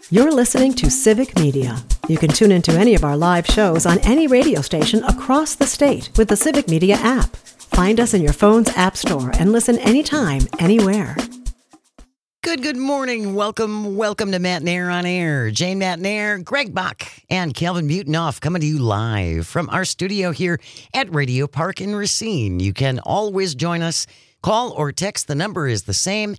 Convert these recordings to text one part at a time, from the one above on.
You're listening to Civic Media. You can tune into any of our live shows on any radio station across the state with the Civic Media app. Find us in your phone's app store and listen anytime, anywhere. Good morning. Welcome to Matt Nair on Air. Jane Matt Nair, Greg Bach, and Calvin Butenoff coming to you live from our studio here at Radio Park in Racine. You can always join us. Call or text. The number is the same,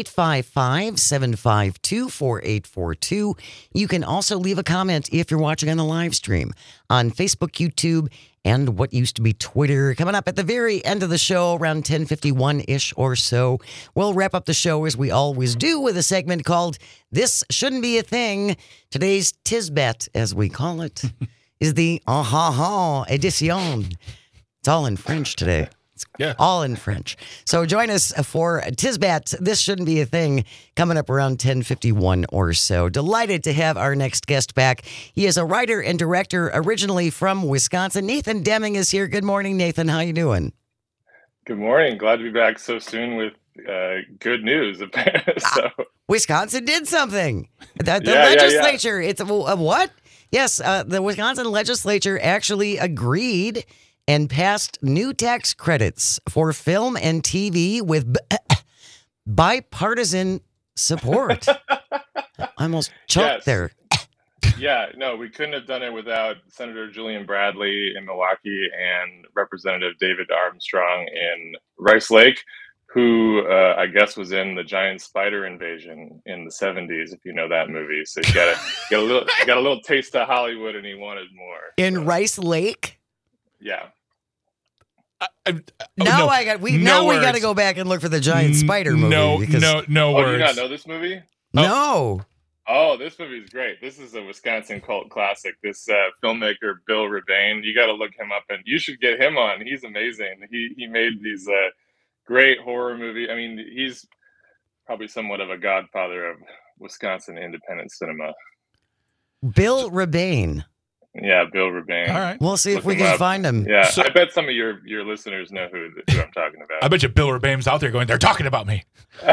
855-752-4842. You can also leave a comment if you're watching on the live stream on Facebook, YouTube, and what used to be Twitter. Coming up at the very end of the show, around 10:51-ish or so, we'll wrap up the show as we always do with a segment called This Shouldn't Be a Thing. Today's Tisbet, as we call it, is the ah-ha-ha edition. It's all in French today. Yeah. All in French. So join us for Tisbet. This shouldn't be a thing. Coming up around 10:51 or so. Delighted to have our next guest back. He is a writer and director originally from Wisconsin. Nathan Deming is here. Good morning, Nathan. How you doing? Good morning. Glad to be back so soon with good news. Wisconsin did something. The Yeah. legislature. It's a what? Yes, the Wisconsin legislature actually agreed and passed new tax credits for film and TV with bipartisan support. I almost choked there. Yeah, no, we couldn't have done it without Senator Julian Bradley in Milwaukee and Representative David Armstrong in Rice Lake, who I guess was in the giant spider invasion in the 70s, if you know that movie. So you got a little taste of Hollywood, and he wanted more. In Rice Lake? Yeah. We got to go back and look for the giant spider movie. No Oh, words. do you not know this movie? No. Oh, this movie is great. This is a Wisconsin cult classic. This filmmaker, Bill Rebane, you got to look him up, and you should get him on. He's amazing. He made these great horror movies. I mean, he's probably somewhat of a godfather of Wisconsin independent cinema. Bill Rebane. Yeah, Bill Rebane. All right. We'll see if we him can up. find him. Yeah, So- I bet some of your listeners know who I'm talking about. I bet you Bill Urbane's out there going, they're talking about me.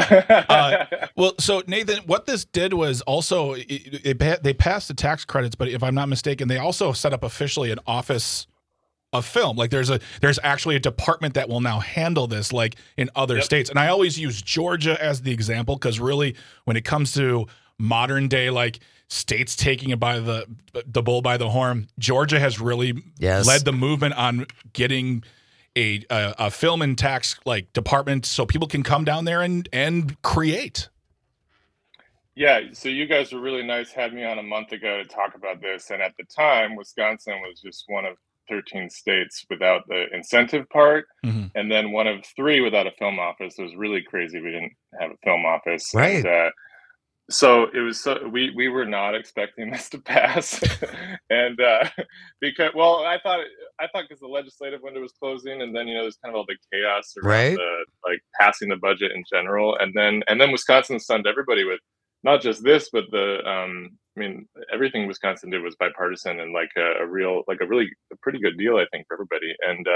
Well, so Nathan, what this did was also they passed the tax credits, but if I'm not mistaken, they also set up officially an office of film. Like there's actually a department that will now handle this, like in other states. And I always use Georgia as the example because really, when it comes to modern day, like states taking it by the bull by the horn, Georgia has really led the movement on getting a film and tax like department so people can come down there and create. Yeah, so you guys were really nice, had me on a month ago to talk about this. And at the time, Wisconsin was just one of 13 states without the incentive part, and then one of 3 without a film office. It was really crazy we didn't have a film office. Right. And, so it was we were not expecting this to pass, and because I thought because the legislative window was closing, and then there's kind of all the chaos around the passing the budget in general, and then Wisconsin stunned everybody with not just this, but everything Wisconsin did was bipartisan and a pretty good deal, I think, for everybody,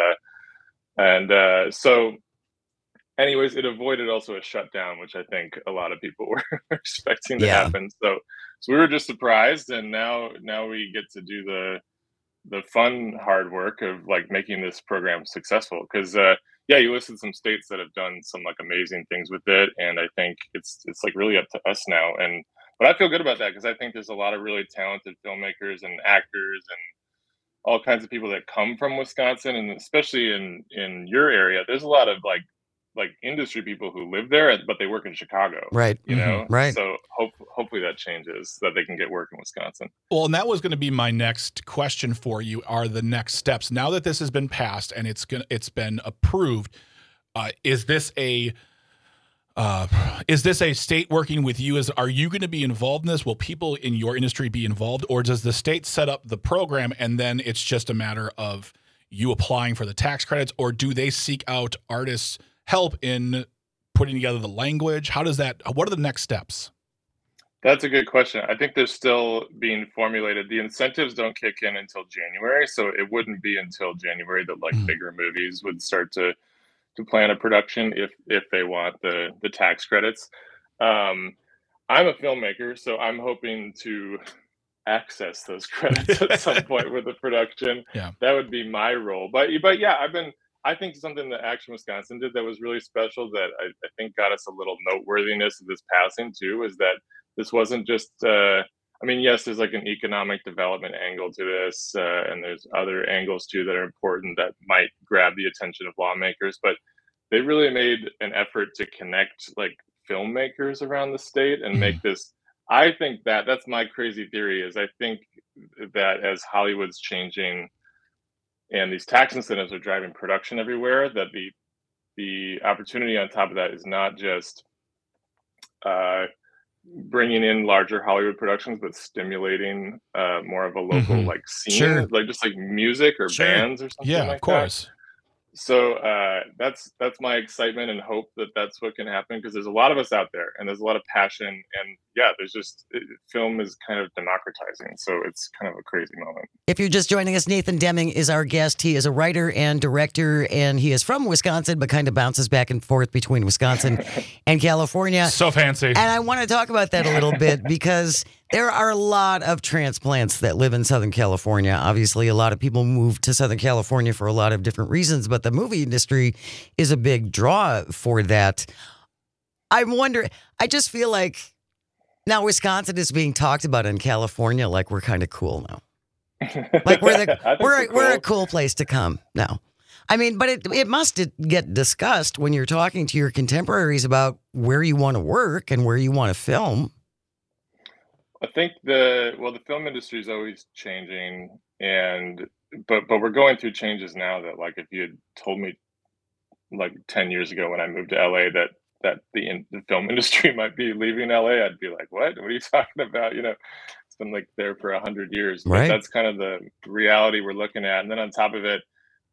and so. Anyways, it avoided also a shutdown, which I think a lot of people were expecting to happen. So we were just surprised, and now we get to do the fun, hard work of making this program successful. Because you listed some states that have done some amazing things with it, and I think it's really up to us now. But I feel good about that because I think there's a lot of really talented filmmakers and actors and all kinds of people that come from Wisconsin, and especially in your area, there's a lot of industry people who live there, but they work in Chicago. Right. Right. So hopefully that changes, that they can get work in Wisconsin. Well, and that was going to be my next question for you, are the next steps. Now that this has been passed and it's been approved, is this a state working with you? Are you going to be involved in this? Will people in your industry be involved, or does the state set up the program and then it's just a matter of you applying for the tax credits, or do they seek out artists' help in putting together the language? What are the next steps? That's a good question. I think they're still being formulated. The incentives don't kick in until January, so it wouldn't be until January that bigger movies would start to plan a production if they want the tax credits. I'm a filmmaker, so I'm hoping to access those credits at some point with the production. Yeah. That would be my role. But yeah, I think something that Action Wisconsin did that was really special that I think got us a little noteworthiness of this passing too, is that this wasn't just I mean, yes, there's like an economic development angle to this, and there's other angles too that are important that might grab the attention of lawmakers, but they really made an effort to connect like filmmakers around the state and make this. I think that's my crazy theory is I think that as Hollywood's changing and these tax incentives are driving production everywhere, that the opportunity on top of that is not just bringing in larger Hollywood productions, but stimulating more of a local like scene, like just like music or bands or something. Yeah, like of course. That. So that's my excitement and hope that that's what can happen, because there's a lot of us out there and there's a lot of passion, and yeah, there's just film is kind of democratizing, so it's kind of a crazy moment. If you're just joining us, Nathan Deming is our guest. He is a writer and director, and he is from Wisconsin, but kind of bounces back and forth between Wisconsin and California. So fancy. And I want to talk about that a little bit because there are a lot of transplants that live in Southern California. Obviously, a lot of people move to Southern California for a lot of different reasons, but the movie industry is a big draw for that. I wonder, I just feel like now Wisconsin is being talked about in California like we're kind of cool now. Like we're a cool place to come now. I mean, but it must get discussed when you're talking to your contemporaries about where you want to work and where you want to film. I think the film industry is always changing, but we're going through changes now that, like, if you had told me like 10 years ago when I moved to LA that the film industry might be leaving LA, I'd be like, what are you talking about? You know, it's been like there for 100 years, but that's kind of the reality we're looking at. And then on top of it,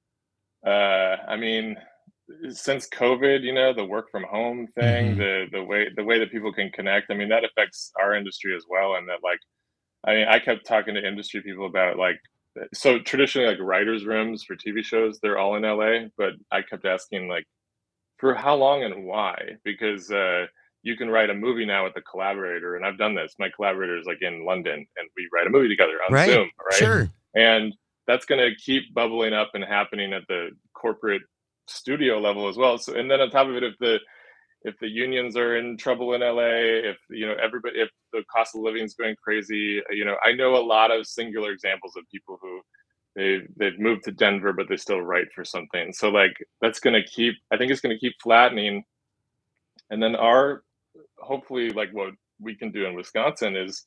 I mean, since COVID, you know, the work from home thing, the way that people can connect, I mean, that affects our industry as well. And that, like, I mean, I kept talking to industry people about, like, so traditionally, like, writers' rooms for TV shows, they're all in LA, but I kept asking, like, for how long and why? Because you can write a movie now with a collaborator, and I've done this. My collaborator is like in London, and we write a movie together on Zoom, right? Sure. And that's going to keep bubbling up and happening at the corporate studio level as well. So, and then on top of it, if the unions are in trouble in LA, if, you know, if the cost of living is going crazy, you know, I know a lot of singular examples of people who they've moved to Denver, but they still write for something. So, like, that's going to keep, I think it's going to keep flattening. And then hopefully, like, what we can do in Wisconsin is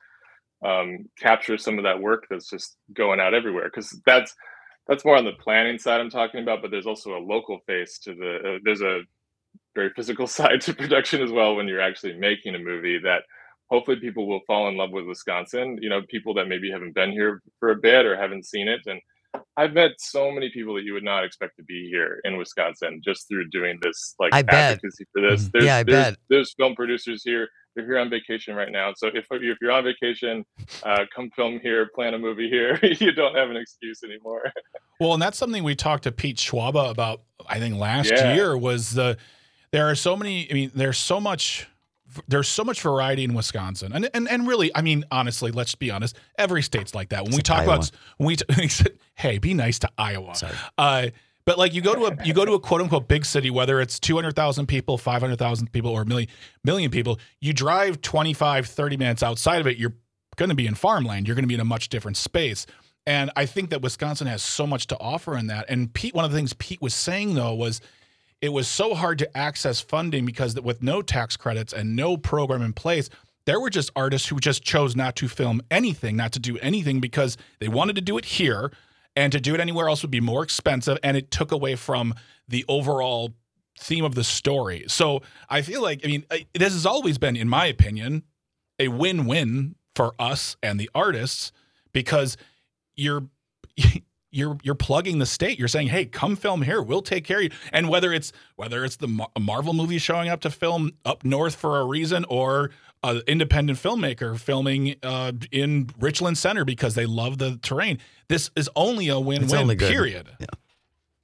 capture some of that work that's just going out everywhere. Because that's more on the planning side I'm talking about, but there's also a local face to there's a very physical side to production as well when you're actually making a movie, that hopefully people will fall in love with Wisconsin, you know, people that maybe haven't been here for a bit or haven't seen it. And I've met so many people that you would not expect to be here in Wisconsin just through doing this, like, advocacy for this. There's film producers here. They're here on vacation right now. So if you're on vacation, come film here, plan a movie here. You don't have an excuse anymore. Well, and that's something we talked to Pete Schwaba about, I think last year, was there are so many, I mean, there's so much variety in Wisconsin. And really, I mean, honestly, let's be honest, every state's like that. When we talk about, hey, be nice to Iowa. Sorry. But, like, you go to a quote unquote big city, whether it's 200,000 people, 500,000 people, or a million people, you drive 25, 30 minutes outside of it, you're going to be in farmland. You're going to be in a much different space. And I think that Wisconsin has so much to offer in that. And Pete, one of the things Pete was saying, though, was it was so hard to access funding because with no tax credits and no program in place, there were just artists who just chose not to film anything, not to do anything, because they wanted to do it here, and to do it anywhere else would be more expensive, and it took away from the overall theme of the story. So I feel like, I mean, this has always been, in my opinion, a win-win for us and the artists, because you're plugging the state. You're saying, hey, come film here. We'll take care of you. And whether it's the Marvel movie showing up to film up north for a reason, or an independent filmmaker filming in Richland Center because they love the terrain, this is only a win-win, period. Yeah.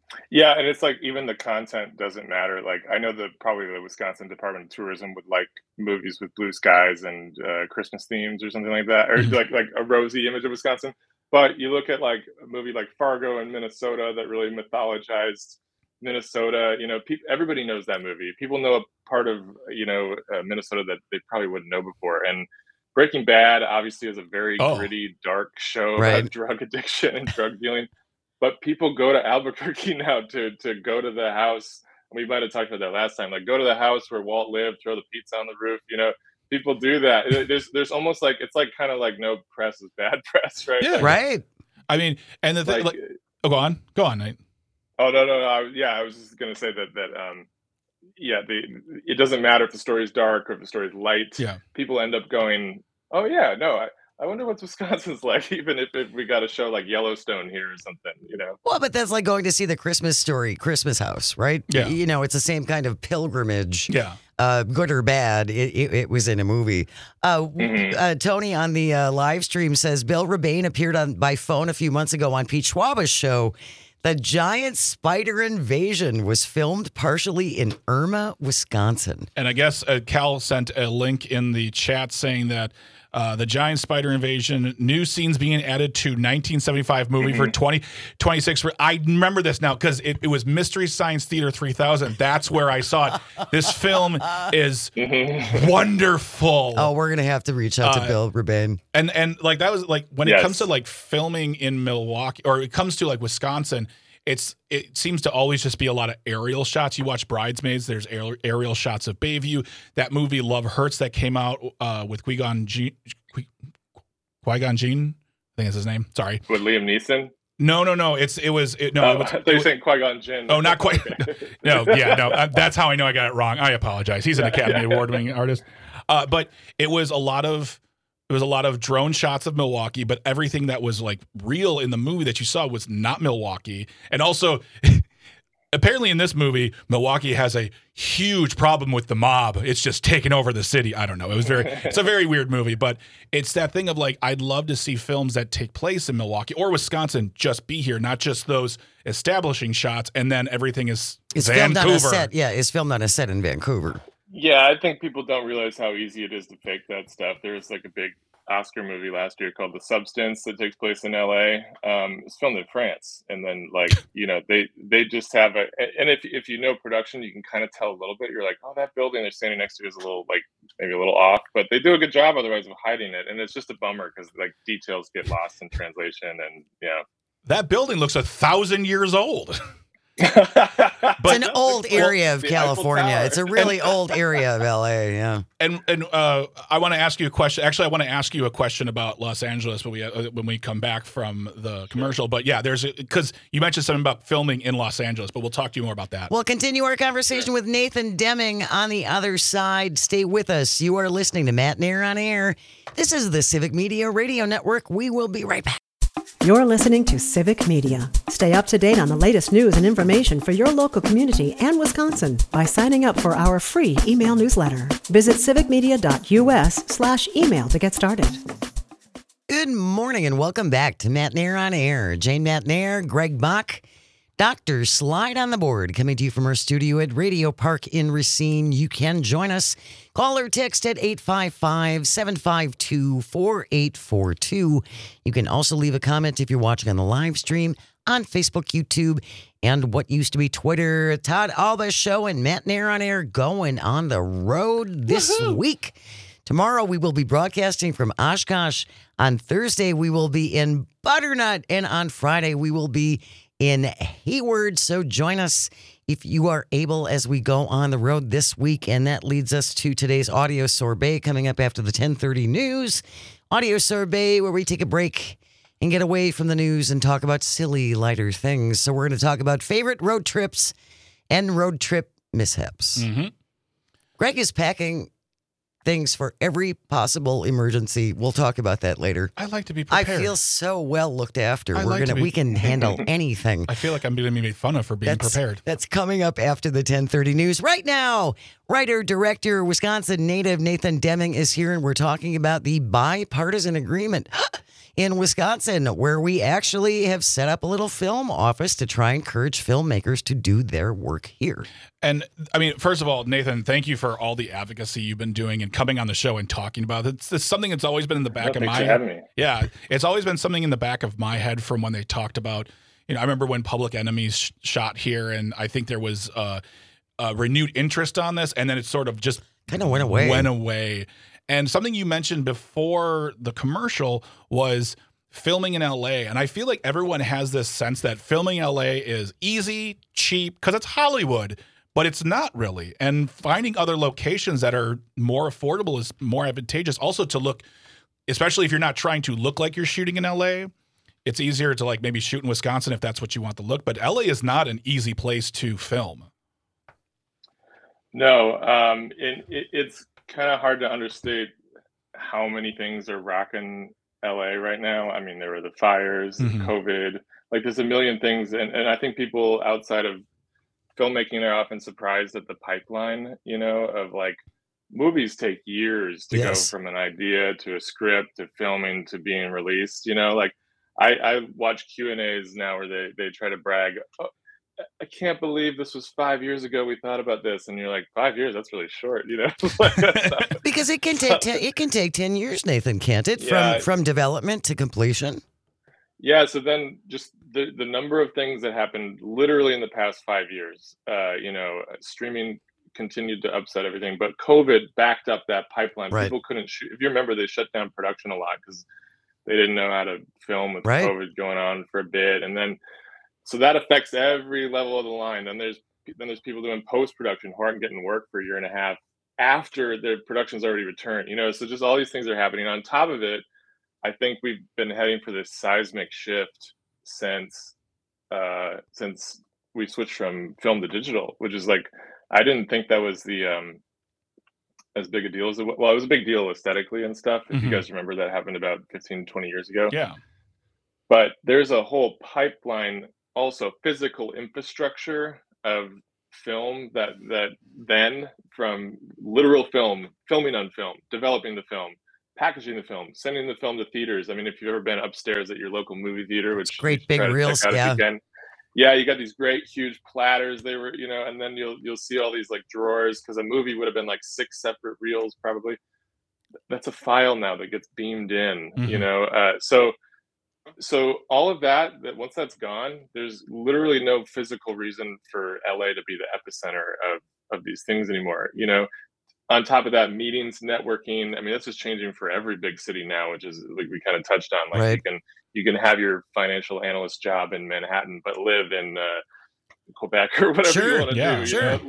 Yeah, and it's like even the content doesn't matter. Like I know that probably the Wisconsin Department of Tourism would like movies with blue skies and Christmas themes or something like that, or Mhm. like a rosy image of Wisconsin. But you look at like a movie like Fargo in Minnesota that really mythologized Minnesota. You know, everybody knows that movie. People know a part of Minnesota that they probably wouldn't know before. And Breaking Bad obviously is a very Oh, gritty, dark show Right. about drug addiction and drug dealing, but people go to Albuquerque now to go to the house. We might have talked about that last time. Like, go to the house where Walt lived, throw the pizza on the roof. You know, people do that. There's almost like it's like kind of like no press is bad press, right? yeah. Like, Right. I mean, and the thing, like, oh, go on, Nate. oh no, I was just gonna say that yeah, it doesn't matter if the story is dark or if the story is light. Yeah. People end up going, oh yeah, no, I wonder what Wisconsin's like, even if we got a show like Yellowstone here or something, you know. Well, but that's like going to see the Christmas Story, Christmas House, right? Yeah. You know, it's the same kind of pilgrimage. Yeah. Good or bad, it was in a movie. Tony on the live stream says Bill Rebane appeared by phone a few months ago on Pete Schwaba's show. The giant spider invasion was filmed partially in Irma, Wisconsin. And I guess Cal sent a link in the chat saying that the giant spider invasion, new scenes being added to 1975 movie for 2026. I remember this now because it was Mystery Science Theater 3000. That's where I saw it. This film is wonderful. Oh, we're going to have to reach out to Bill Rebane. And like that was like when it comes to like filming in Milwaukee or it comes to like Wisconsin, it seems to always just be a lot of aerial shots. You watch Bridesmaids, there's aerial shots of Bayview. That movie Love Hurts that came out with Qui-Gon Jinn, I think that's his name. Sorry. With Liam Neeson? No. I thought you were saying Qui-Gon Jinn. Oh, not quite. No. That's how I know I got it wrong. I apologize. He's an Academy Award-winning artist. But it was a lot of drone shots of Milwaukee, but everything that was like real in the movie that you saw was not Milwaukee. And also, apparently in this movie, Milwaukee has a huge problem with the mob. It's just taking over the city. I don't know. It's a very weird movie, but it's that thing of like, I'd love to see films that take place in Milwaukee or Wisconsin just be here, not just those establishing shots. And then everything is Filmed on a Vancouver. set. Yeah, it's filmed on a set in Vancouver. Yeah, I think people don't realize how easy it is to fake that stuff. There was like a big Oscar movie last year called The Substance that takes place in LA. It's filmed in France, and then like they just have and if you know production, you can kind of tell a little bit. You're like, oh, that building they're standing next to is a little like maybe a little off, but they do a good job otherwise of hiding it, and it's just a bummer because like details get lost in translation, and yeah, that building looks 1,000 years old. It's an old area of California. It's a really old area of LA. Yeah. And I want to ask you a question. Actually, I want to ask you a question about Los Angeles when we come back from the commercial. But yeah, because you mentioned something about filming in Los Angeles, but we'll talk to you more about that. We'll continue our conversation with Nathan Deming on the other side. Stay with us. You are listening to Matt Nair on Air. This is the Civic Media Radio Network. We will be right back. You're listening to Civic Media. Stay up to date on the latest news and information for your local community and Wisconsin by signing up for our free email newsletter. Visit civicmedia.us/email to get started. Good morning and welcome back to Matt Nair on Air. Jane Matt Nair, Greg Bach, Dr. Slide on the board, coming to you from our studio at Radio Park in Racine. You can join us. Call or text at 855-752-4842. You can also leave a comment if you're watching on the live stream on Facebook, YouTube, and what used to be Twitter. Todd Alba Show and Matt Nair on Air going on the road this week. Tomorrow we will be broadcasting from Oshkosh. On Thursday we will be in Butternut. And on Friday we will be in Hayward. So join us if you are able as we go on the road this week. And that leads us to today's audio sorbet coming up after the 10:30 news. Audio sorbet where we take a break and get away from the news and talk about silly, lighter things. So we're going to talk about favorite road trips and road trip mishaps. Mm-hmm. Greg is packing things for every possible emergency. We'll talk about that later. I like to be prepared. I feel so well looked after. We We can handle anything. I feel like I'm being made fun of for being prepared. That's coming up after the 10:30 news. Right now, writer, director, Wisconsin native Nathan Deming is here, and we're talking about the bipartisan agreement in Wisconsin, where we actually have set up a little film office to try and encourage filmmakers to do their work here. And I mean, first of all, Nathan, thank you for all the advocacy you've been doing and coming on the show and talking about it. It's something that's always been in the back of my head. Yeah, it's always been something in the back of my head from when they talked about, I remember when Public Enemies shot here, and I think there was a renewed interest on this, and then it sort of just kind of went away. And something you mentioned before the commercial was filming in LA. And I feel like everyone has this sense that filming in LA is easy, cheap, because it's Hollywood, but it's not really. And finding other locations that are more affordable is more advantageous. Also to look, especially if you're not trying to look like you're shooting in LA, it's easier to like maybe shoot in Wisconsin if that's what you want to look. But LA is not an easy place to film. No, it's kind of hard to understate how many things are rocking LA right now. I mean, there were the fires, COVID, like there's a million things. And I think people outside of filmmaking are often surprised at the pipeline, of like movies take years to go from an idea to a script to filming to being released, like I watch Q&As now where they try to brag, oh, I can't believe this was 5 years ago we thought about this, and you're like, 5 years, that's really short, Because it can take 10 years, Nathan, can't it? From development to completion. Yeah, so then just the number of things that happened literally in the past 5 years, streaming continued to upset everything, but COVID backed up that pipeline. Right. People couldn't shoot. If you remember, they shut down production a lot because they didn't know how to film with COVID going on for a bit, and then so that affects every level of the line. Then there's people doing post-production who aren't getting work for a year and a half after their production's already returned. So just all these things are happening. On top of it, I think we've been heading for this seismic shift since we switched from film to digital, which is like, I didn't think that was the as big a deal as it was. Well, it was a big deal aesthetically and stuff. If you guys remember, that happened about 15, 20 years ago. Yeah. But there's a whole pipeline, also physical infrastructure of film that then from literal film, filming on film, developing the film, packaging the film, sending the film to theaters. I mean, if you've ever been upstairs at your local movie theater, which great big reels, yeah, you got these great huge platters. They were, and then you'll see all these like drawers, because a movie would have been like 6 separate reels probably. That's a file now that gets beamed in, So all of that once that's gone, there's literally no physical reason for LA to be the epicenter of these things anymore. On top of that, meetings, networking. I mean, that's just changing for every big city now, which is like we kind of touched on. Like you can have your financial analyst job in Manhattan, but live in Quebec or whatever you want to do. Sure.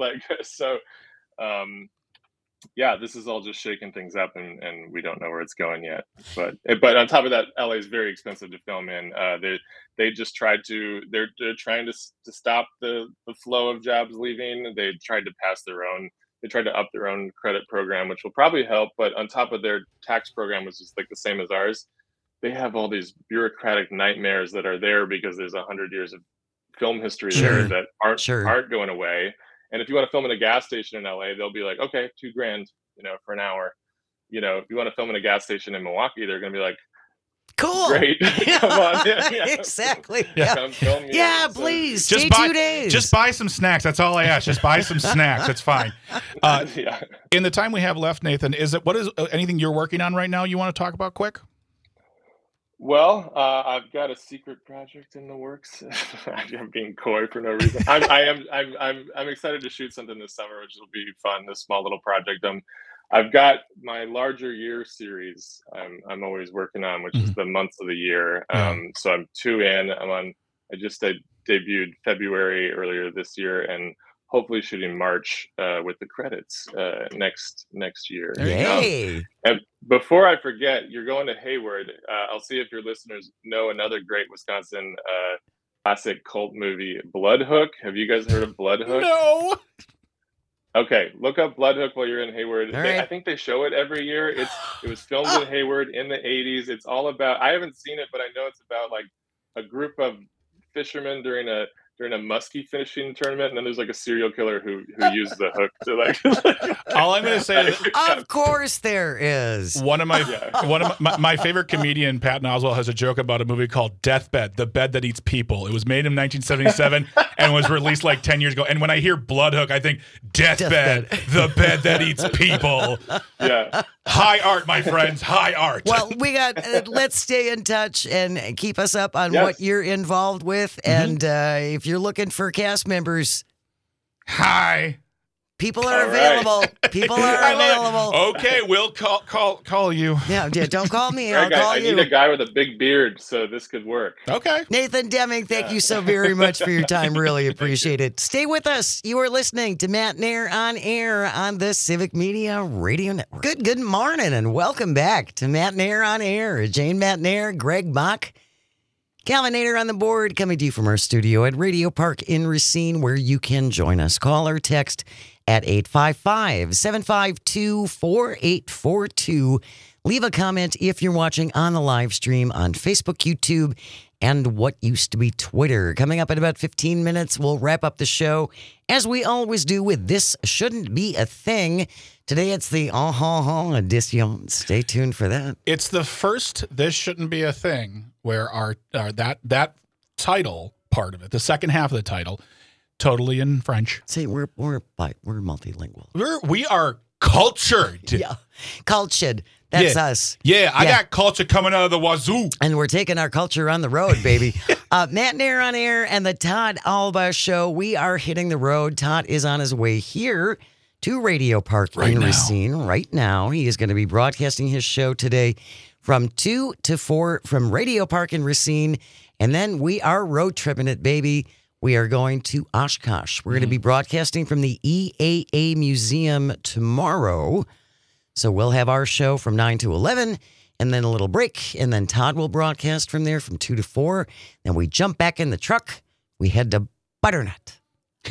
Yeah, this is all just shaking things up, and we don't know where it's going yet. But on top of that, LA is very expensive to film in. They're trying to stop the flow of jobs leaving. They tried to up their own credit program, which will probably help. But on top of their tax program, which is like the same as ours, they have all these bureaucratic nightmares that are there because there's 100 years of film history there that aren't going away. And if you want to film in a gas station in LA, they'll be like, okay, $2,000, for an hour. If you want to film in a gas station in Milwaukee, they're going to be like, cool. Great. Come on. Yeah. Exactly. Come film me. Yeah, please. Stay 2 days. Just buy some snacks. That's all I ask. Just buy some snacks. It's fine. In the time we have left, Nathan, what is anything you're working on right now you want to talk about quick? Well, I've got a secret project in the works. I'm being coy for no reason. I'm excited to shoot something this summer, which will be fun. This small little project. I've got my larger year series. I'm always working on, which is the months of the year. So I'm 2 in. I just debuted February earlier this year, and hopefully shooting March with the credits next year. Yay! And before I forget, you're going to Hayward. I'll see if your listeners know another great Wisconsin classic cult movie, Bloodhook. Have you guys heard of Bloodhook? No. Okay, look up Bloodhook while you're in Hayward. Right. I think they show it every year. It was filmed in Hayward in the 80s. It's all about, I haven't seen it, but I know it's about like a group of fishermen during a during a muskie fishing tournament, and then there's like a serial killer who used the hook to like. All I'm going to say is, of course there is. One of my favorite comedian, Patton Oswalt, has a joke about a movie called Deathbed, the bed that eats people. It was made in 1977 and was released like 10 years ago. And when I hear Bloodhook, I think Deathbed, the bed that eats people. Yeah. High art, my friends, high art. Well, we got. Let's stay in touch and keep us up on what you're involved with. And if you're looking for cast members, hi. People are available. Right. People are available. Okay, we'll call you. Yeah, don't call me. I'll call you. I need a guy with a big beard, so this could work. Okay. Nathan Deming, thank you so very much for your time. Really appreciate it. Stay with us. You are listening to Matt Nair on Air on the Civic Media Radio Network. Good morning, and welcome back to Matt Nair on Air. Jane Matt Nair, Greg Bach, Calvin Nader on the board, coming to you from our studio at Radio Park in Racine, where you can join us. Call or text at 855-752-4842. Leave a comment if you're watching on the live stream on Facebook, YouTube, and what used to be Twitter. Coming up in about 15 minutes, we'll wrap up the show, as we always do, with This Shouldn't Be a Thing. Today, it's the edition. Stay tuned for that. It's the first This Shouldn't Be a Thing, where our that title part of it, the second half of the title, totally in French. See, we're multilingual. We are cultured. Yeah, cultured. That's us. Yeah, I got culture coming out of the wazoo. And we're taking our culture on the road, baby. Matt Nair on Air and the Todd Alba Show. We are hitting the road. Todd is on his way here to Radio Park in Racine right now. He is going to be broadcasting his show today from 2 to 4 from Radio Park in Racine. And then we are road tripping it, baby. We are going to Oshkosh. We're going to be broadcasting from the EAA Museum tomorrow. So we'll have our show from 9 to 11, and then a little break, and then Todd will broadcast from there from 2 to 4. Then we jump back in the truck. We head to Butternut.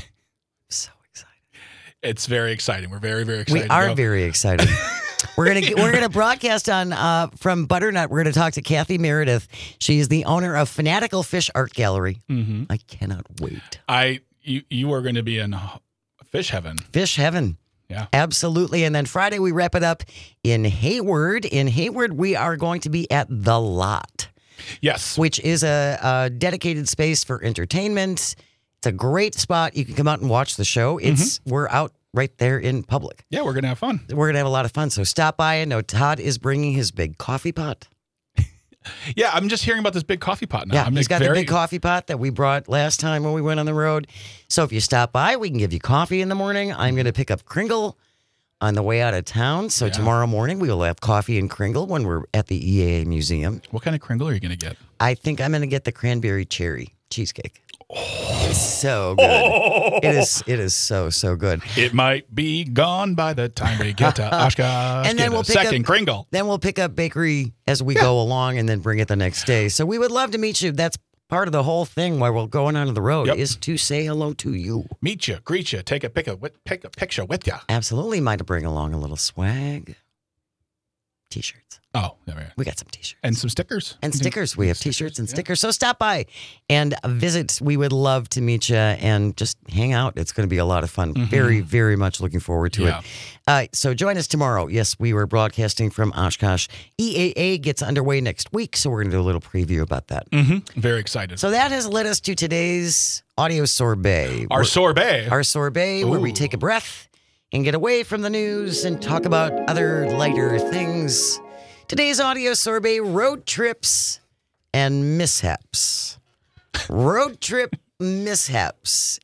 So excited. It's very exciting. We're very, very excited. We are very excited. We're gonna broadcast on from Butternut. We're gonna talk to Kathy Meredith. She is the owner of Fanatical Fish Art Gallery. Mm-hmm. I cannot wait. You are going to be in fish heaven. Fish heaven. Yeah, absolutely. And then Friday we wrap it up in Hayward. In Hayward, we are going to be at The Lot. Yes, which is a dedicated space for entertainment. It's a great spot. You can come out and watch the show. We're out right there in public. Yeah, we're going to have fun. We're going to have a lot of fun. So stop by. I know Todd is bringing his big coffee pot. Yeah, I'm just hearing about this big coffee pot now. Yeah, he's got the big coffee pot that we brought last time when we went on the road. So if you stop by, we can give you coffee in the morning. I'm going to pick up Kringle on the way out of town. So tomorrow morning, we will have coffee and Kringle when we're at the EAA Museum. What kind of Kringle are you going to get? I think I'm going to get the cranberry cherry cheesecake. It's so good. It is so good. It might be gone by the time we get to Oshkosh. And then we'll pick up Kringle. Then we'll pick up bakery as we go along, and then bring it the next day. So we would love to meet you. That's part of the whole thing while we're going on the road is to say hello to you, meet you, greet you, take a picture with you. Absolutely, might bring along a little swag. T-shirts. Oh, there we are. We got some T-shirts. And some stickers. And stickers. We have T-shirts and stickers. So stop by and visit. We would love to meet you and just hang out. It's going to be a lot of fun. Mm-hmm. Very, very much looking forward to it. So join us tomorrow. Yes, we were broadcasting from Oshkosh. EAA gets underway next week, so we're going to do a little preview about that. Mm-hmm. Very excited. So that has led us to today's audio sorbet. Our sorbet, where we take a breath and get away from the news and talk about other lighter things. Today's audio sorbet, road trips and mishaps. Road trip mishaps.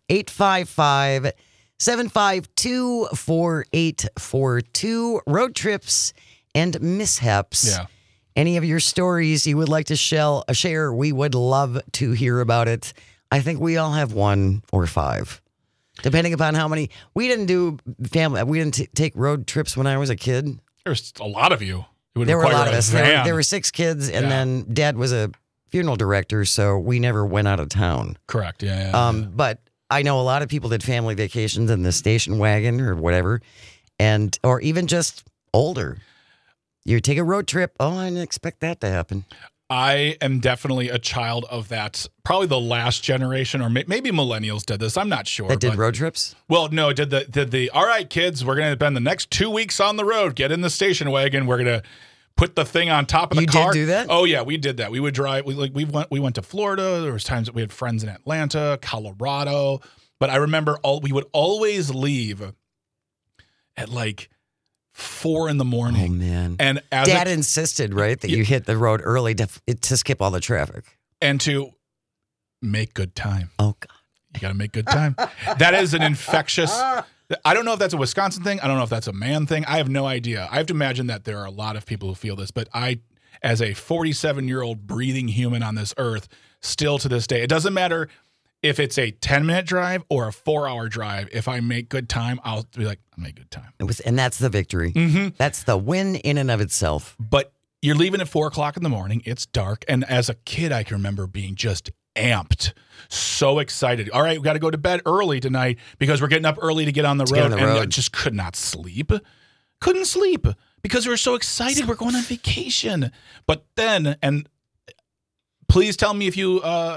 855-752-4842. Road trips and mishaps. Yeah. Any of your stories you would like to share, we would love to hear about it. I think we all have 1 or 5. Depending upon how many. We didn't do family. We didn't take road trips when I was a kid. There's a lot of you. There were a lot of us. There were 6 kids, and then Dad was a funeral director, so we never went out of town. Correct. Yeah. But I know a lot of people did family vacations in the station wagon or whatever, or even just older. You take a road trip. Oh, I didn't expect that to happen. I am definitely a child of that. Probably the last generation, or maybe millennials did this. I'm not sure. That did road trips? Well, no, did the all right, kids, we're going to spend the next 2 weeks on the road. Get in the station wagon. We're going to put the thing on top of the car. You did do that? Oh yeah, we did that. We would drive. We went to Florida. There was times that we had friends in Atlanta, Colorado. But I remember we would always leave at like 4 a.m. Oh man! And as Dad insisted, right, that you hit the road early to skip all the traffic and to make good time. Oh God! You got to make good time. That is an infectious. I don't know if that's a Wisconsin thing. I don't know if that's a man thing. I have no idea. I have to imagine that there are a lot of people who feel this, but I, as a 47-year-old breathing human on this earth, still to this day, it doesn't matter if it's a 10-minute drive or a 4-hour drive. If I make good time, I'll be like, I made good time. And that's the victory. Mm-hmm. That's the win in and of itself. But you're leaving at 4 o'clock in the morning. It's dark. And as a kid, I can remember being just amped, so excited. All right, we got to go to bed early tonight because we're getting up early to get on the road. And I just could not sleep. Couldn't sleep because we were so excited. We're going on vacation. But then, and please tell me if you,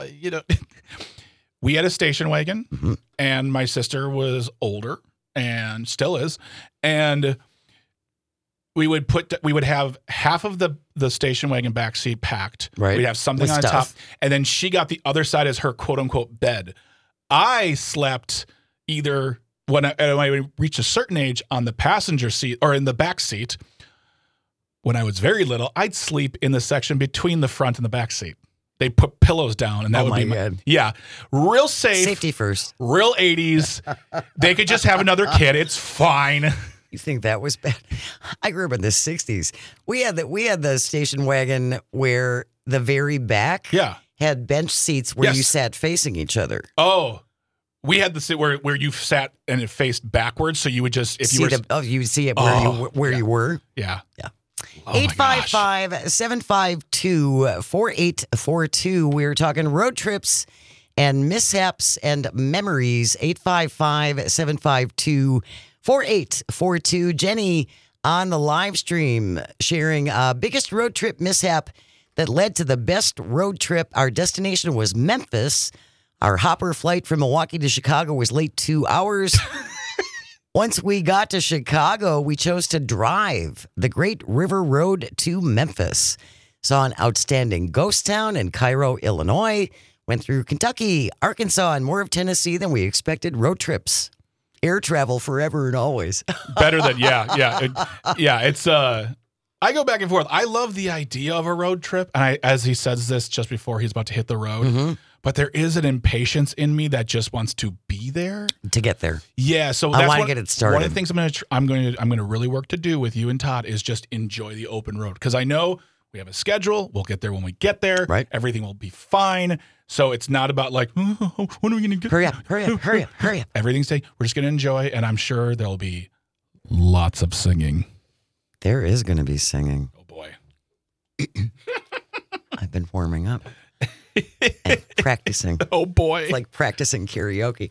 we had a station wagon, mm-hmm. and my sister was older and still is, and we would have half of the station wagon back seat packed. Right. We'd have something on top, and then she got the other side as her quote unquote bed. I slept either when I reached a certain age on the passenger seat or in the back seat. When I was very little, I'd sleep in the section between the front and the back seat. They put pillows down, and that would be real safe. Safety first. Real 80s. They could just have another kid. It's fine. You think that was bad? I grew up in the 60s. We had the station wagon where the very back had bench seats where you sat facing each other. Oh, we had the seat where you sat and it faced backwards, so you would just you would see it where you were. Yeah. 855-752-4842. We're talking road trips and mishaps and memories. 855-752-4842. Jenny on the live stream sharing biggest road trip mishap that led to the best road trip. Our destination was Memphis. Our hopper flight from Milwaukee to Chicago was late 2 hours. Once we got to Chicago, we chose to drive the Great River Road to Memphis. Saw an outstanding ghost town in Cairo, Illinois. Went through Kentucky, Arkansas, and more of Tennessee than we expected. Road trips. Air travel forever and always. Better than, it's, I go back and forth. I love the idea of a road trip. And as he says this just before he's about to hit the road, mm-hmm. but there is an impatience in me that just wants to be there. To get there. Yeah. So I want to get it started. One of the things I'm going to really work to do with you and Todd is just enjoy the open road. Because I know we have a schedule. We'll get there when we get there. Right. Everything will be fine. So it's not about like, when are we going to get? Hurry up. Everything's taken. We're just going to enjoy. And I'm sure there'll be lots of singing. There is going to be singing. Oh, boy. I've been warming up. And practicing. Oh, boy. It's like practicing karaoke.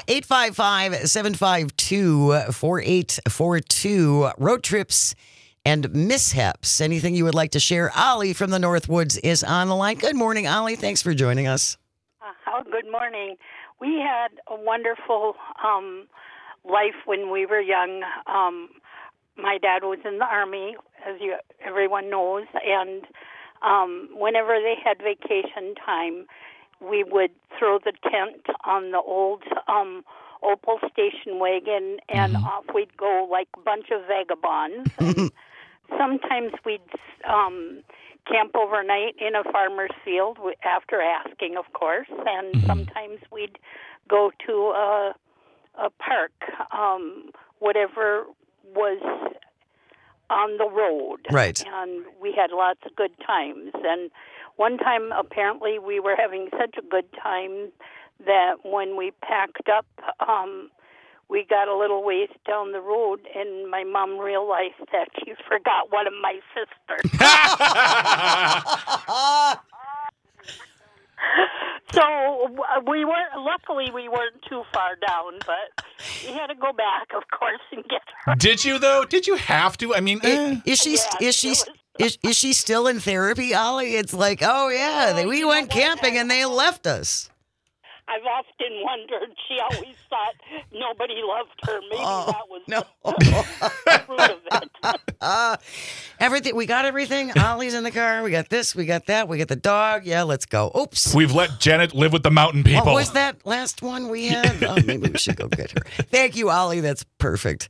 855-752-4842. Road trips and mishaps. Anything you would like to share? Ollie from the Northwoods is on the line. Good morning, Ollie. Thanks for joining us. Good morning. We had a wonderful life when we were young. My dad was in the Army, as everyone knows, and whenever they had vacation time, we would throw the tent on the old Opel station wagon, and mm-hmm. off we'd go like a bunch of vagabonds. And sometimes we'd camp overnight in a farmer's field after asking, of course, and mm-hmm. sometimes we'd go to a park, whatever was on the road. Right. And we had lots of good times. And one time, apparently, we were having such a good time that when we packed up, we got a little ways down the road, and my mom realized that she forgot one of my sisters. So luckily we weren't too far down, but we had to go back, of course, and get her. Did you though? Did you have to? I mean, is she Is she still in therapy, Ollie? It's like, oh yeah, we went camping and they left us. I've often wondered. She always thought nobody loved her. Maybe that was the fruit of it. Everything. We got everything. Ollie's in the car. We got this. We got that. We got the dog. Yeah, let's go. Oops. We've let Janet live with the mountain people. What was that last one we had? Oh, maybe we should go get her. Thank you, Ollie. That's perfect.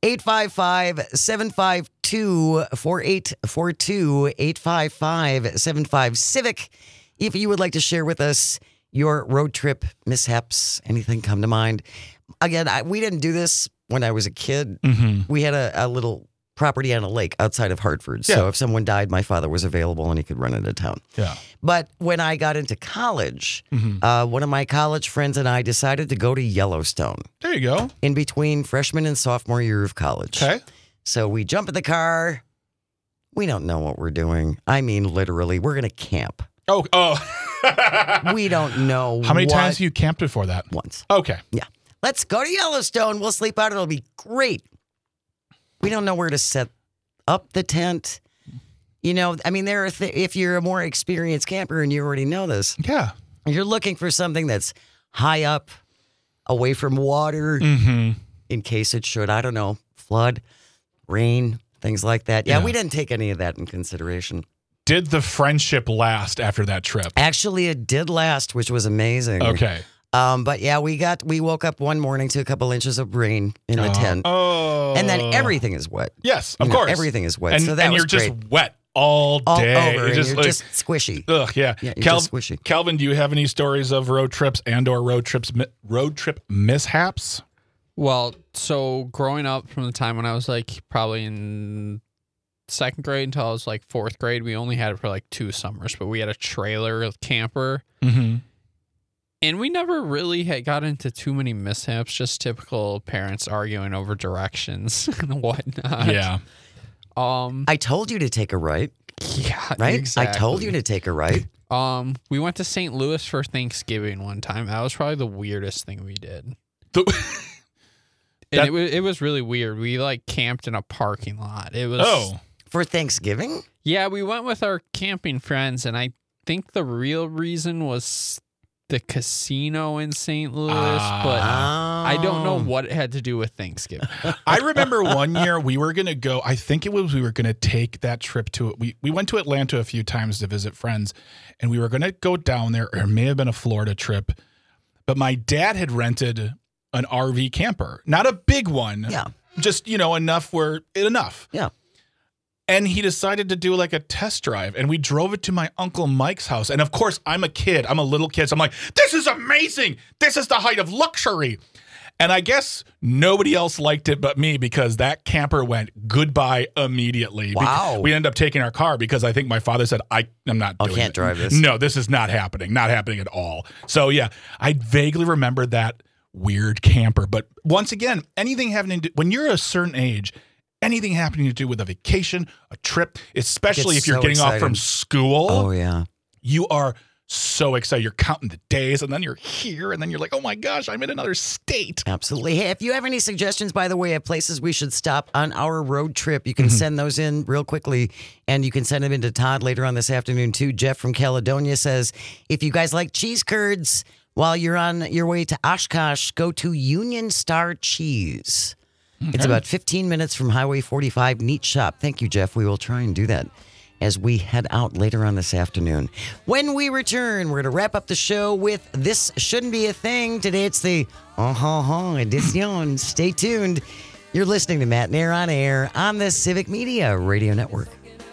855-752-4842. 855-75-CIVIC. If you would like to share with us your road trip mishaps, anything come to mind? Again, we didn't do this when I was a kid. Mm-hmm. We had a little property on a lake outside of Hartford. Yeah. So if someone died, my father was available and he could run into town. Yeah. But when I got into college, Mm-hmm. one of my college friends and I decided to go to Yellowstone There you go. in between freshman and sophomore year of college. Okay. So we jump in the car. We don't know what we're doing. I mean, literally, we're going to camp. Oh. We don't know How many times have you camped before that? Once. Okay. Yeah. Let's go to Yellowstone. We'll sleep out. It'll be great. We don't know where to set up the tent. You know, I mean, there are if you're a more experienced camper and you already know this, Yeah. you're looking for something that's high up, away from water, Mm-hmm. in case it should, I don't know, flood, rain, things like that. Yeah, Yeah. we didn't take any of that in consideration. Did the friendship last after that trip? Actually, it did last, which was amazing. Okay. But yeah, we woke up one morning to a couple inches of rain in the tent. Oh. And then everything is wet. Yes, You of know, course. everything is wet. And, So that and was you're just great. wet all All day. over, It and you're like, just squishy. ugh, yeah. Yeah, you're just squishy. Calvin, do you have any stories of road trips and/or road trip mishaps? Well, so growing up from the time when I was like probably in second grade until I was like fourth grade, we only had it for like 2 summers, but we had a trailer camper. Mm-hmm. And we never really had got into too many mishaps, just typical parents arguing over directions and whatnot. Yeah. I told you to take a right, Yeah. right? Exactly. I told you to take a right. We went to St. Louis for Thanksgiving one time. That was probably the weirdest thing we did. And it was really weird. We like camped in a parking lot. It was For Thanksgiving? Yeah, we went with our camping friends, and I think the real reason was the casino in St. Louis, but I don't know what it had to do with Thanksgiving. I remember one year we were going to go, I think it was we were going to take that trip to, we went to Atlanta a few times to visit friends, and we were going to go down there, or it may have been a Florida trip, but my dad had rented an RV camper. Not a big one. Yeah. Just, enough. Yeah. And he decided to do like a test drive, and we drove it to my Uncle Mike's house. And of course, I'm a kid. I'm a little kid. So I'm like, this is amazing. This is the height of luxury. And I guess nobody else liked it but me, because that camper went goodbye immediately. Wow. We ended up taking our car because I think my father said, I'm not doing can't it. drive this. No, this is not happening. Not happening at all. So yeah, I vaguely remember that weird camper. But once again, anything having to do, when you're a certain age, anything happening to do with a vacation, a trip, especially if you're getting off from school. Oh, yeah. You are so excited. You're counting the days, and then you're here, and then you're like, oh my gosh, I'm in another state. Absolutely. Hey, if you have any suggestions, by the way, of places we should stop on our road trip, you can send those in real quickly, and you can send them into Todd later on this afternoon, too. Jeff from Caledonia says, if you guys like cheese curds while you're on your way to Oshkosh, go to Union Star Cheese. It's about 15 minutes from Highway 45. Neat shop. Thank you, Jeff. We will try and do that as we head out later on this afternoon. When we return, we're going to wrap up the show with This Shouldn't Be a Thing. Today it's the edition. Stay tuned. You're listening to Matt Nair on Air on the Civic Media Radio Network.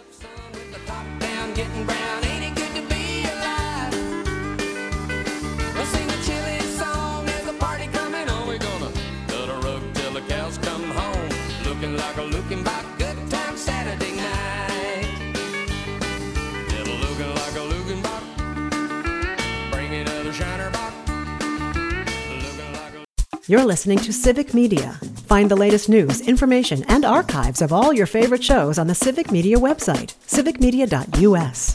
You're listening to Civic Media. Find the latest news, information, and archives of all your favorite shows on the Civic Media website, civicmedia.us.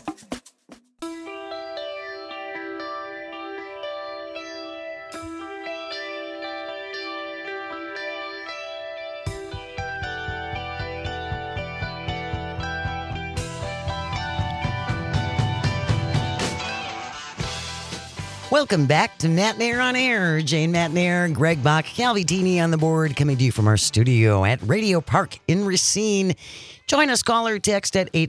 Welcome back to Matt Nair on Air. Jane Matt Nair, Greg Bach, Calvi Dini on the board, coming to you from our studio at Radio Park in Racine. Join us, call or text at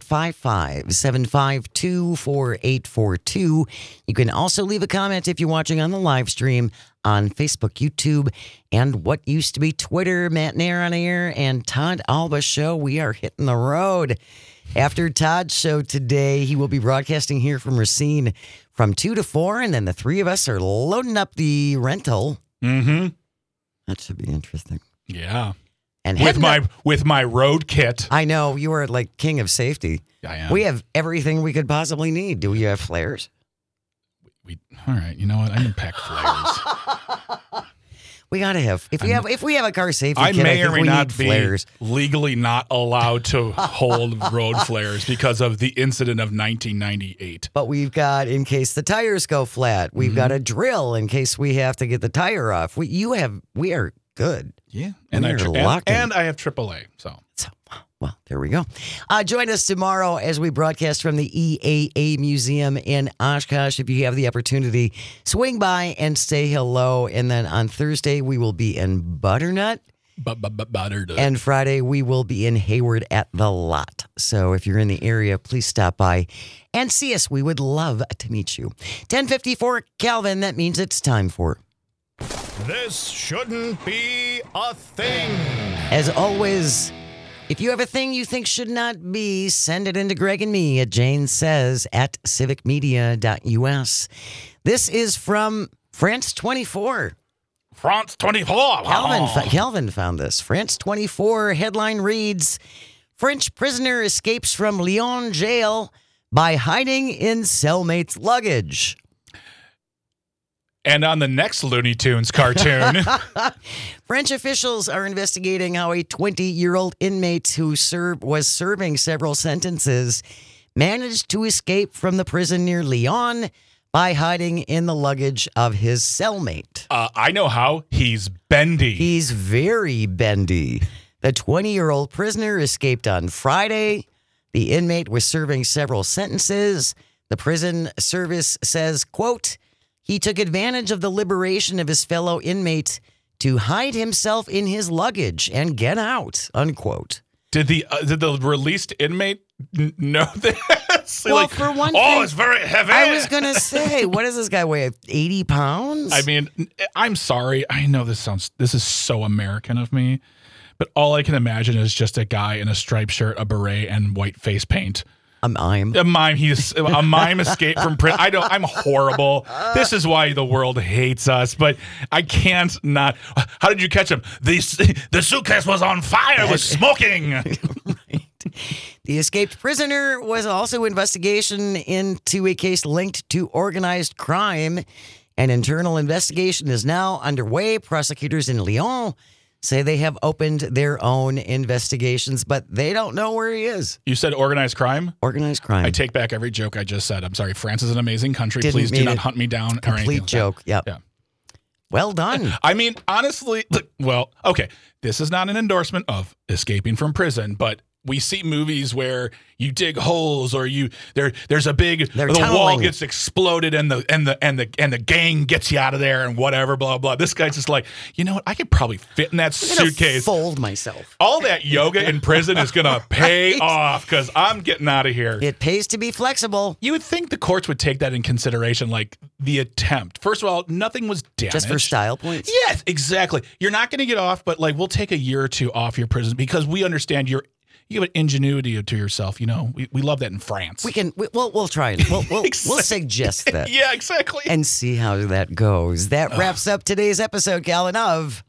855-752-4842. You can also leave a comment if you're watching on the live stream on Facebook, YouTube, and what used to be Twitter. Matt Nair on Air and Todd Alba Show. We are hitting the road. After Todd's show today, he will be broadcasting here from Racine from 2 to 4, and then the three of us are loading up the rental. Mm-hmm. That should be interesting. Yeah. And with my road kit. I know, you are like king of safety. I am. We have everything we could possibly need. Do we have flares? All right, you know what? I didn't pack flares. We gotta have. If we have a car safety I kit, may I or think may we not need be flares. legally not allowed to hold road flares because of the incident of 1998. But we've got, in case the tires go flat, we've got a drill in case we have to get the tire off. We are good. Yeah, and I have AAA. So, well, there we go. Join us tomorrow as we broadcast from the EAA Museum in Oshkosh. If you have the opportunity, swing by and say hello. And then on Thursday, we will be in Butternut. Butternut. And Friday, we will be in Hayward at the Lot. So if you're in the area, please stop by and see us. We would love to meet you. 10:54, Calvin. That means it's time for This Shouldn't Be a Thing. As always, if you have a thing you think should not be, send it into Greg and me at janesays@civicmedia.us. This is from France 24. France 24. Calvin found this. France 24 headline reads, French prisoner escapes from Lyon jail by hiding in cellmate's luggage. And on the next Looney Tunes cartoon. French officials are investigating how a 20-year-old inmate who was serving several sentences managed to escape from the prison near Lyon by hiding in the luggage of his cellmate. I know how. He's bendy. He's very bendy. The 20-year-old prisoner escaped on Friday. The inmate was serving several sentences. The prison service says, quote, he took advantage of the liberation of his fellow inmate to hide himself in his luggage and get out, unquote. Did the released inmate know this? Well, for one thing, it's very heavy. I was going to say, what does this guy weigh, 80 pounds? I mean, I'm sorry. I know this is so American of me, but all I can imagine is just a guy in a striped shirt, a beret, and white face paint. A mime. A mime. He's a mime escaped from prison. I'm horrible. This is why the world hates us. But I can't not. How did you catch him? The suitcase was on fire. It was smoking. Right. The escaped prisoner was also investigation into a case linked to organized crime. An internal investigation is now underway. Prosecutors in Lyon say they have opened their own investigations, but they don't know where he is. You said organized crime? Organized crime. I take back every joke I just said. I'm sorry. France is an amazing country. Didn't Please do mean not it. hunt me down. Complete or anything joke. Like Yep. Yeah. Well done. I mean, honestly, well, okay. This is not an endorsement of escaping from prison, but we see movies where you dig holes or there's a big They're the tunneling. wall gets exploded and the gang gets you out of there and whatever, blah blah. This guy's just like, you know what? I could probably fit in that I'm gonna suitcase. fold myself. All that yoga in prison is gonna pay Right. off because I'm getting out of here. It pays to be flexible. You would think the courts would take that in consideration, like the attempt. First of all, nothing was damaged. Just for style points. Yes, exactly. You're not going to get off, but like we'll take a year or two off your prison because we understand you have an ingenuity to yourself. You know, we love that in France. We'll try it. We'll suggest that. Yeah, exactly. And see how that goes. That wraps up today's episode, Calvin, of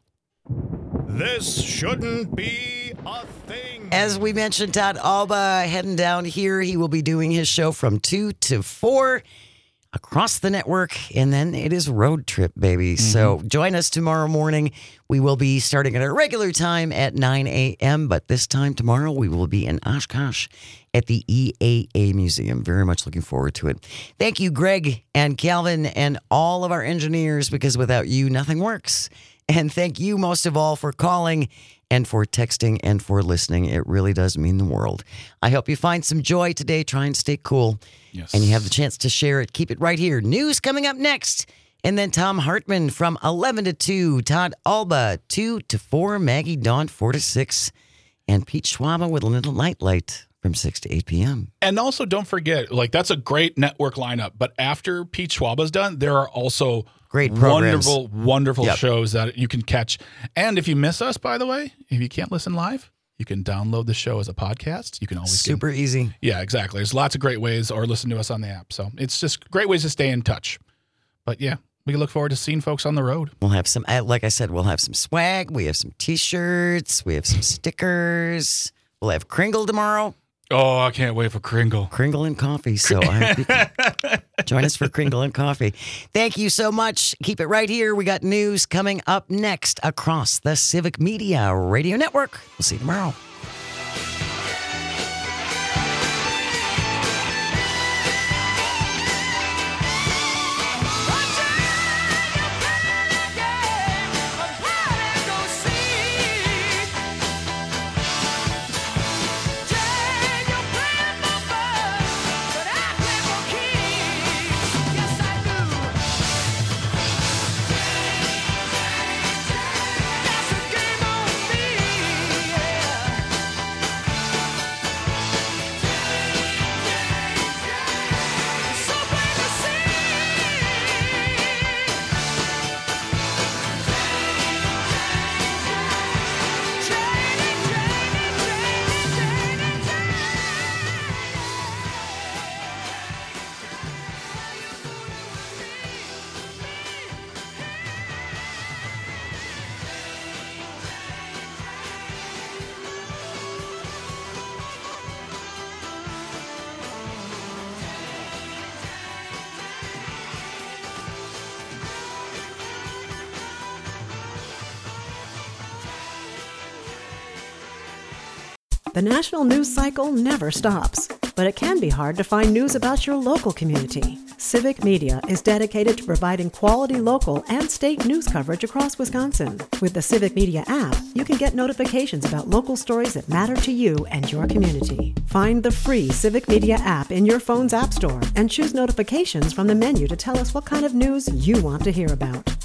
This Shouldn't Be a Thing. As we mentioned, Todd Alba heading down here. He will be doing his show from 2 to 4 across the network, and then it is road trip, baby. So join us tomorrow morning. We will be starting at our regular time at 9 a.m., but this time tomorrow we will be in Oshkosh at the EAA Museum. Very much looking forward to it. Thank you, Greg and Calvin and all of our engineers, because without you, nothing works. And thank you most of all for calling and for texting and for listening. It really does mean the world. I hope you find some joy today. Try and stay cool. Yes. And you have the chance to share it. Keep it right here. News coming up next. And then Tom Hartman from 11 to 2, Todd Alba 2 to 4, Maggie Dawn 4 to 6, and Pete Schwaba with a little nightlight from 6 to 8 p.m. And also don't forget, like that's a great network lineup. But after Pete Schwaba's done, there are also great programs. wonderful shows that you can catch. And if you miss us, by the way, if you can't listen live, you can download the show as a podcast. You can always super easy. Yeah, exactly. There's lots of great ways, or listen to us on the app. So it's just great ways to stay in touch. But yeah, we look forward to seeing folks on the road. We'll have some, like I said, we'll have some swag. We have some T-shirts. We have some stickers. We'll have Kringle tomorrow. Oh, I can't wait for Kringle. Kringle and coffee. So I hope you can join us for Kringle and coffee. Thank you so much. Keep it right here. We got news coming up next across the Civic Media Radio Network. We'll see you tomorrow. The national news cycle never stops, but it can be hard to find news about your local community. Civic Media is dedicated to providing quality local and state news coverage across Wisconsin. With the Civic Media app, you can get notifications about local stories that matter to you and your community. Find the free Civic Media app in your phone's app store and choose notifications from the menu to tell us what kind of news you want to hear about.